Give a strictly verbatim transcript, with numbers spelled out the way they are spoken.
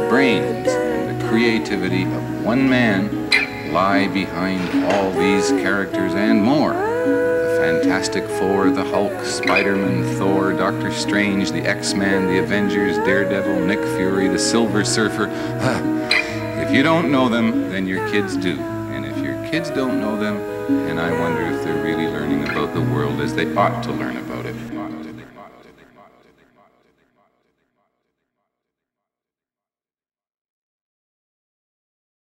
brains and the creativity of one man lie behind all these characters and more. The Fantastic Four, the Hulk, Spider-Man, Thor, Doctor Strange, the X-Men, the Avengers, Daredevil, Nick Fury, the Silver Surfer. If you don't know them, then your kids do. And if your kids don't know them, then I wonder if they're really learning about the world as they ought to learn about it.